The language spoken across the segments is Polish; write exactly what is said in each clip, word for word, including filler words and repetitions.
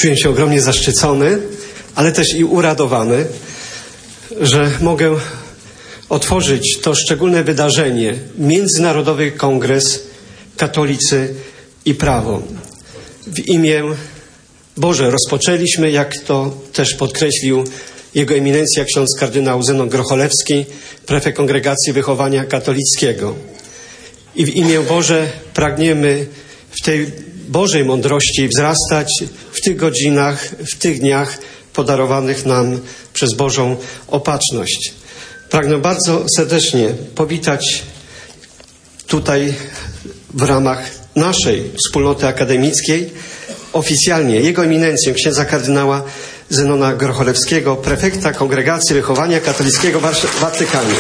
Czuję się ogromnie zaszczycony, ale też i uradowany, że mogę otworzyć to szczególne wydarzenie, Międzynarodowy Kongres Katolicy i Prawo. W imię Boże rozpoczęliśmy, jak to też podkreślił Jego Eminencja ksiądz kardynał Zenon Grocholewski, prefekt Kongregacji Wychowania Katolickiego. I w imię Boże pragniemy w tej Bożej mądrości wzrastać w tych godzinach, w tych dniach podarowanych nam przez Bożą opatrzność. Pragnę bardzo serdecznie powitać tutaj w ramach naszej wspólnoty akademickiej oficjalnie Jego Eminencję księdza kardynała Zenona Grocholewskiego, prefekta Kongregacji Wychowania Katolickiego w Watykanie.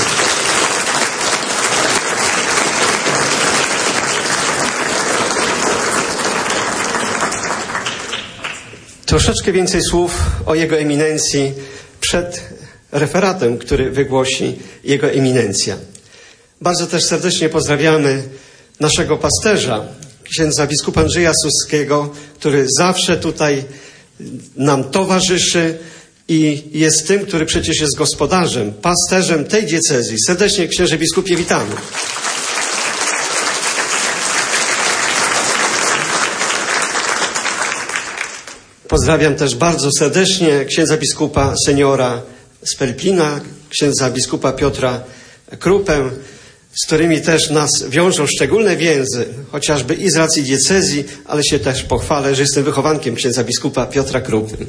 Troszeczkę więcej słów o Jego Eminencji przed referatem, który wygłosi Jego Eminencja. Bardzo też serdecznie pozdrawiamy naszego pasterza, księdza biskupa Andrzeja Suskiego, który zawsze tutaj nam towarzyszy i jest tym, który przecież jest gospodarzem, pasterzem tej diecezji. Serdecznie, księże biskupie, witamy. Pozdrawiam też bardzo serdecznie księdza biskupa seniora z Pelplina, księdza biskupa Piotra Krupę, z którymi też nas wiążą szczególne więzy, chociażby i z racji diecezji, ale się też pochwalę, że jestem wychowankiem księdza biskupa Piotra Krupy.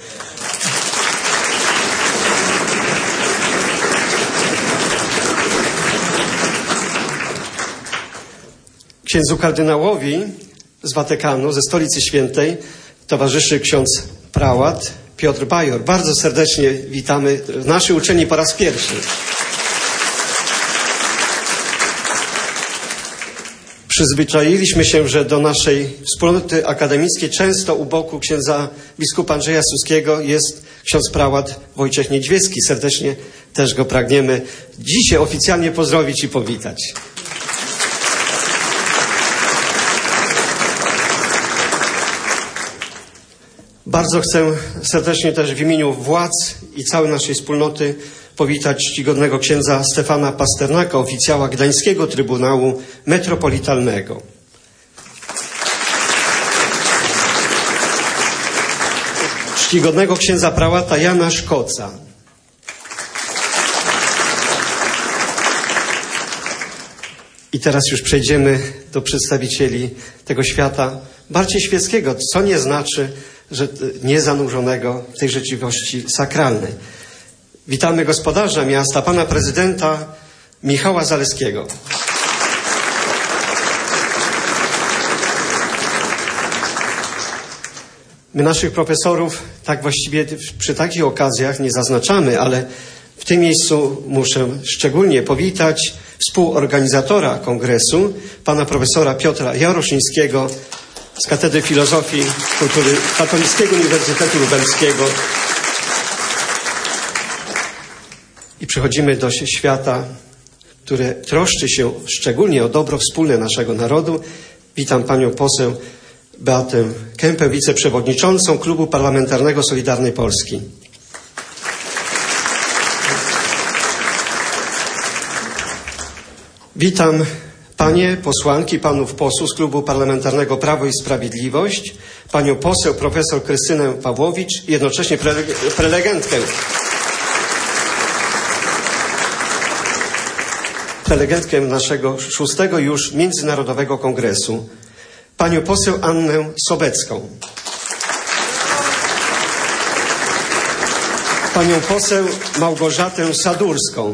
Księdzu kardynałowi z Watykanu, ze Stolicy Świętej, towarzyszy ksiądz prałat Piotr Bajor. Bardzo serdecznie witamy w naszej uczelni po raz pierwszy. Przyzwyczailiśmy się, że do naszej wspólnoty akademickiej często u boku księdza biskupa Andrzeja Suskiego jest ksiądz prałat Wojciech Niedźwiecki. Serdecznie też go pragniemy dzisiaj oficjalnie pozdrowić i powitać. Bardzo chcę serdecznie też w imieniu władz i całej naszej wspólnoty powitać czcigodnego księdza Stefana Pasternaka, oficjała Gdańskiego Trybunału Metropolitalnego. Czcigodnego księdza prałata Jana Szkoca. I teraz już przejdziemy do przedstawicieli tego świata bardziej świeckiego, co nie znaczy, że nie zanurzonego w tej rzeczywistości sakralnej. Witamy gospodarza miasta, pana prezydenta Michała Zaleskiego. My naszych profesorów tak właściwie przy takich okazjach nie zaznaczamy, ale w tym miejscu muszę szczególnie powitać współorganizatora kongresu, pana profesora Piotra Jaroszyńskiego z Katedry Filozofii i Kultury Katolickiego Uniwersytetu Lubelskiego. I przechodzimy do świata, które troszczy się szczególnie o dobro wspólne naszego narodu. Witam panią poseł Beatę Kępę, wiceprzewodniczącą Klubu Parlamentarnego Solidarnej Polski. Witam panie posłanki, panów posłów z Klubu Parlamentarnego Prawo i Sprawiedliwość, panią poseł profesor Krystynę Pawłowicz i jednocześnie prele- prelegentkę. prelegentkę naszego szóstego już Międzynarodowego Kongresu, panią poseł Annę Sobecką, panią poseł Małgorzatę Sadurską,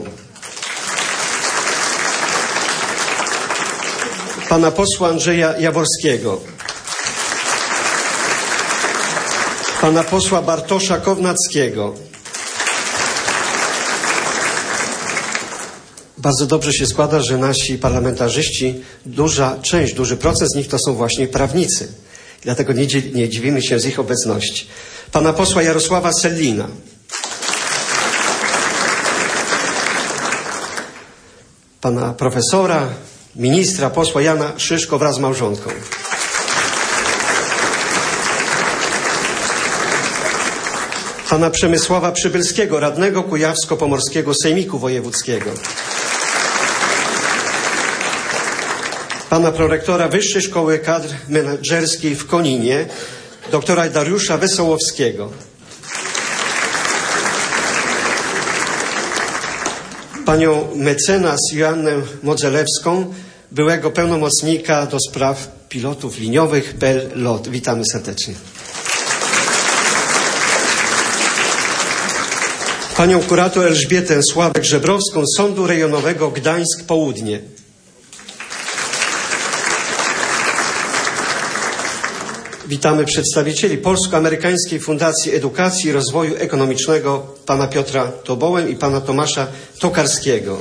pana posła Andrzeja Jaworskiego, pana posła Bartosza Kownackiego. Bardzo dobrze się składa, że nasi parlamentarzyści, duża część, duży procent z nich to są właśnie prawnicy. Dlatego nie, nie dziwimy się z ich obecności. Pana posła Jarosława Sellina. Pana profesora, ministra, posła Jana Szyszko wraz z małżonką. pana Przemysława Przybylskiego, radnego Kujawsko-Pomorskiego Sejmiku Wojewódzkiego, pana prorektora Wyższej Szkoły Kadr Menedżerskiej w Koninie, doktora Dariusza Wesołowskiego, panią mecenas Joannę Modzelewską, byłego pełnomocnika do spraw pilotów liniowych P L L O T. Witamy serdecznie. Panią kurator Elżbietę Sławek-Żebrowską z Sądu Rejonowego Gdańsk Południe. Witamy przedstawicieli Polsko-Amerykańskiej Fundacji Edukacji i Rozwoju Ekonomicznego pana Piotra Tobołę i pana Tomasza Tokarskiego.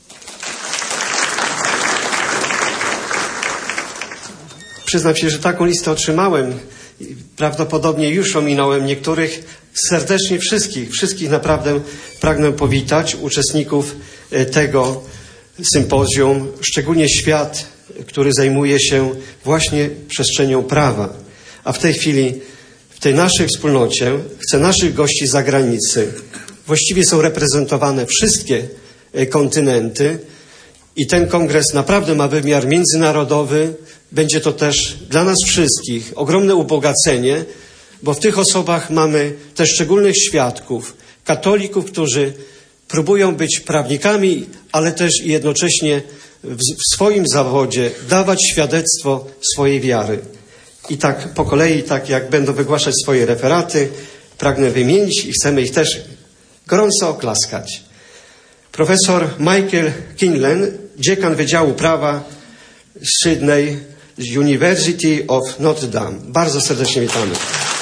Przyznam się, że taką listę otrzymałem i prawdopodobnie już ominąłem niektórych. Serdecznie wszystkich, wszystkich naprawdę pragnę powitać uczestników tego sympozjum, szczególnie świat, który zajmuje się właśnie przestrzenią prawa. A w tej chwili, w tej naszej wspólnocie, chcę naszych gości z zagranicy. Właściwie są reprezentowane wszystkie kontynenty i ten kongres naprawdę ma wymiar międzynarodowy. Będzie to też dla nas wszystkich ogromne ubogacenie, bo w tych osobach mamy też szczególnych świadków, katolików, którzy próbują być prawnikami, ale też i jednocześnie w swoim zawodzie dawać świadectwo swojej wiary. I tak po kolei, tak jak będą wygłaszać swoje referaty, pragnę wymienić i chcemy ich też gorąco oklaskać. Profesor Michael Kinlan, dziekan Wydziału Prawa z Sydney, z University of Notre Dame. Bardzo serdecznie witamy.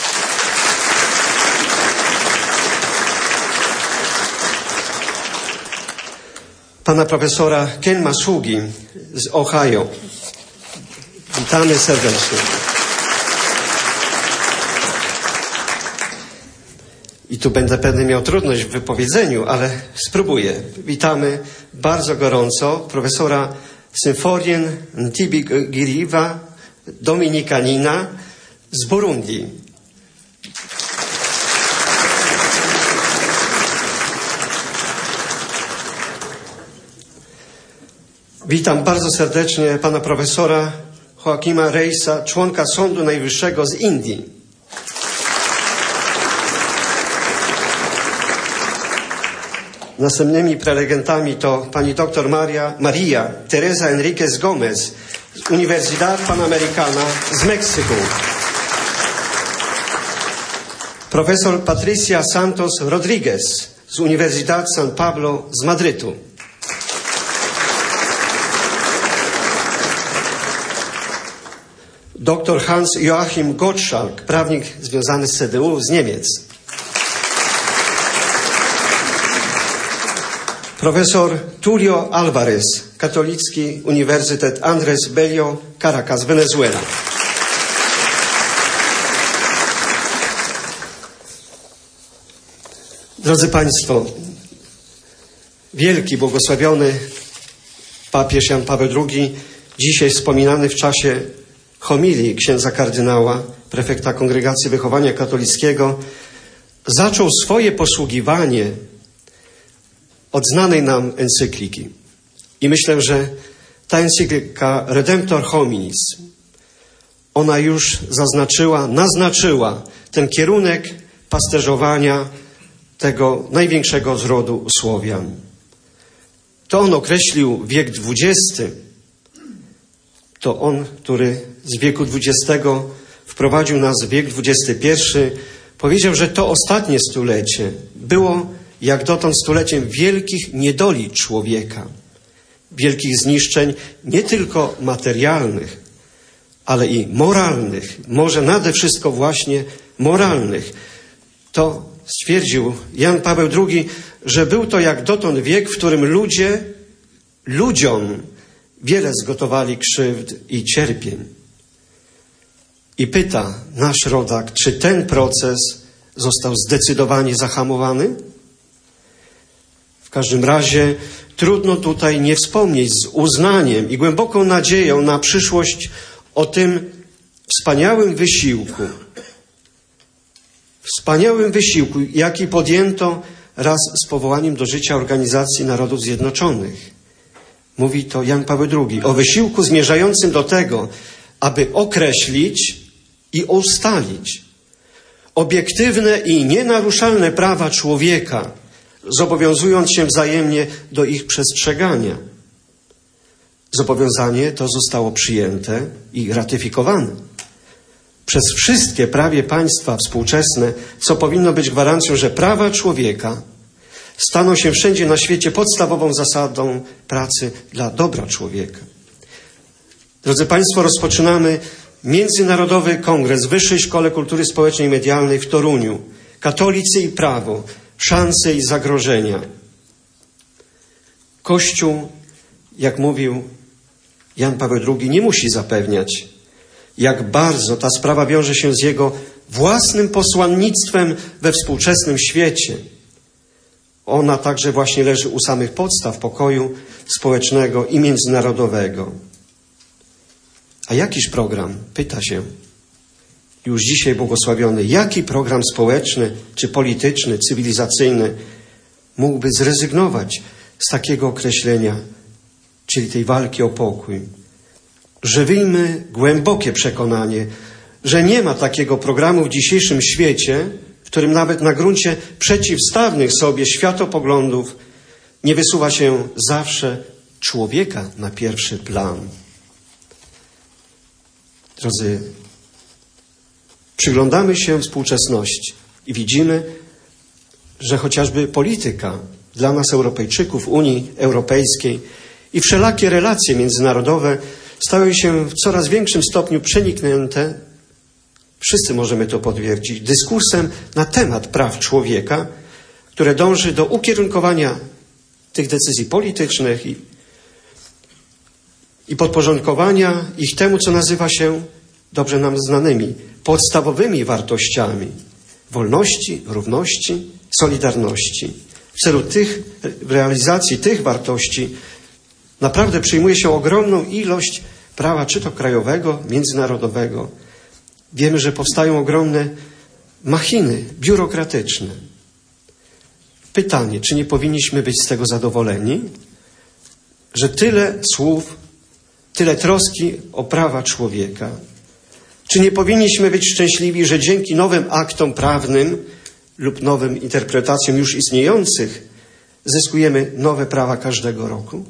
Pana profesora Ken Masugi z Ohio. Witamy serdecznie. I tu będę pewnie miał trudność w wypowiedzeniu, ale spróbuję. Witamy bardzo gorąco profesora Symphorien Ntibigiriwa, dominikanina z Burundi. Witam bardzo serdecznie pana profesora Joaquima Reisa, członka Sądu Najwyższego z Indii. Następnymi prelegentami to pani doktor Maria, Maria Teresa Enriquez Gomez z Universidad Panamericana z Meksyku. Profesor Patricia Santos Rodriguez z Universidad San Pablo z Madrytu. Doktor Hans Joachim Gottschalk, prawnik związany z C D U z Niemiec. Profesor Tulio Alvarez, Katolicki Uniwersytet Andrés Bello, Caracas, Wenezuela. Drodzy Państwo, wielki, błogosławiony papież Jan Paweł drugi, dzisiaj wspominany w czasie homilii księdza kardynała, prefekta Kongregacji Wychowania Katolickiego, zaczął swoje posługiwanie od znanej nam encykliki. I myślę, że ta encyklika Redemptor Hominis, ona już zaznaczyła, naznaczyła ten kierunek pasterzowania tego największego z rodu Słowian. To on określił wiek dwudziesty. To on, który z wieku dwudziestego wprowadził nas w wiek dwudziesty pierwszy, powiedział, że to ostatnie stulecie było jak dotąd stuleciem wielkich niedoli człowieka, wielkich zniszczeń nie tylko materialnych, ale i moralnych, może nade wszystko właśnie moralnych. To stwierdził Jan Paweł drugi, że był to jak dotąd wiek, w którym ludzie, ludziom wiele zgotowali krzywd i cierpień. I pyta nasz rodak, czy ten proces został zdecydowanie zahamowany? W każdym razie trudno tutaj nie wspomnieć z uznaniem i głęboką nadzieją na przyszłość o tym wspaniałym wysiłku, wspaniałym wysiłku, jaki podjęto raz z powołaniem do życia Organizacji Narodów Zjednoczonych. Mówi to Jan Paweł drugi. O wysiłku zmierzającym do tego, aby określić i ustalić obiektywne i nienaruszalne prawa człowieka, zobowiązując się wzajemnie do ich przestrzegania. Zobowiązanie to zostało przyjęte i ratyfikowane przez wszystkie prawie państwa współczesne, co powinno być gwarancją, że prawa człowieka staną się wszędzie na świecie podstawową zasadą pracy dla dobra człowieka. Drodzy Państwo, rozpoczynamy Międzynarodowy Kongres w Wyższej Szkole Kultury Społecznej i Medialnej w Toruniu. Katolicy i prawo, szanse i zagrożenia. Kościół, jak mówił Jan Paweł drugi, nie musi zapewniać, jak bardzo ta sprawa wiąże się z jego własnym posłannictwem we współczesnym świecie. Ona także właśnie leży u samych podstaw pokoju społecznego i międzynarodowego. A jakiż program, pyta się już dzisiaj błogosławiony, jaki program społeczny, czy polityczny, cywilizacyjny mógłby zrezygnować z takiego określenia, czyli tej walki o pokój? Żywijmy głębokie przekonanie, że nie ma takiego programu w dzisiejszym świecie, w którym nawet na gruncie przeciwstawnych sobie światopoglądów nie wysuwa się zawsze człowieka na pierwszy plan. Drodzy, przyglądamy się współczesności i widzimy, że chociażby polityka dla nas Europejczyków, Unii Europejskiej i wszelakie relacje międzynarodowe stały się w coraz większym stopniu przeniknięte, wszyscy możemy to potwierdzić, dyskursem na temat praw człowieka, które dąży do ukierunkowania tych decyzji politycznych i, i podporządkowania ich temu, co nazywa się dobrze nam znanymi podstawowymi wartościami wolności, równości, solidarności. W celu tych, realizacji tych wartości naprawdę przyjmuje się ogromną ilość prawa, czy to krajowego, międzynarodowego. Wiemy, że powstają ogromne machiny biurokratyczne. Pytanie, czy nie powinniśmy być z tego zadowoleni, że tyle słów, tyle troski o prawa człowieka? Czy nie powinniśmy być szczęśliwi, że dzięki nowym aktom prawnym lub nowym interpretacjom już istniejących zyskujemy nowe prawa każdego roku?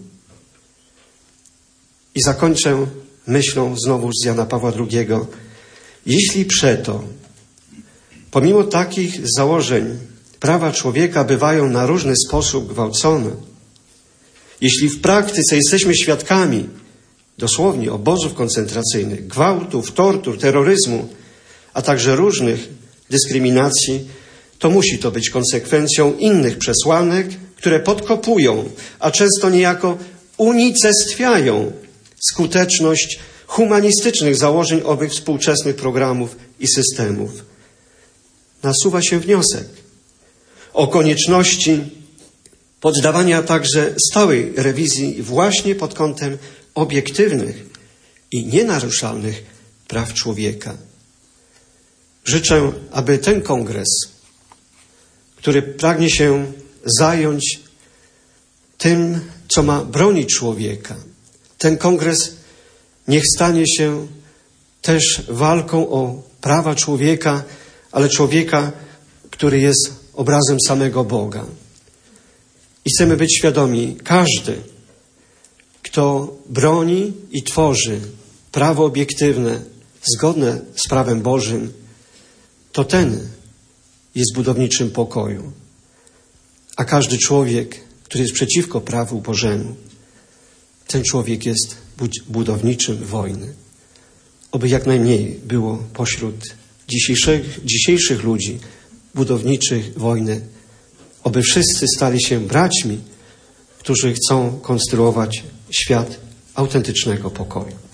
I zakończę myślą znowu z Jana Pawła drugiego. Jeśli przeto, pomimo takich założeń, prawa człowieka bywają na różny sposób gwałcone, jeśli w praktyce jesteśmy świadkami dosłownie obozów koncentracyjnych, gwałtów, tortur, terroryzmu, a także różnych dyskryminacji, to musi to być konsekwencją innych przesłanek, które podkopują, a często niejako unicestwiają skuteczność humanistycznych założeń owych współczesnych programów i systemów. Nasuwa się wniosek o konieczności poddawania także stałej rewizji właśnie pod kątem obiektywnych i nienaruszalnych praw człowieka. Życzę, aby ten kongres, który pragnie się zająć tym, co ma bronić człowieka, ten kongres niech stanie się też walką o prawa człowieka, ale człowieka, który jest obrazem samego Boga. I chcemy być świadomi, każdy, kto broni i tworzy prawo obiektywne, zgodne z prawem Bożym, to ten jest budowniczym pokoju. A każdy człowiek, który jest przeciwko prawu Bożemu, ten człowiek jest budowniczym wojny. Oby jak najmniej było pośród dzisiejszych, dzisiejszych ludzi budowniczych wojny. Oby wszyscy stali się braćmi, którzy chcą konstruować świat autentycznego pokoju.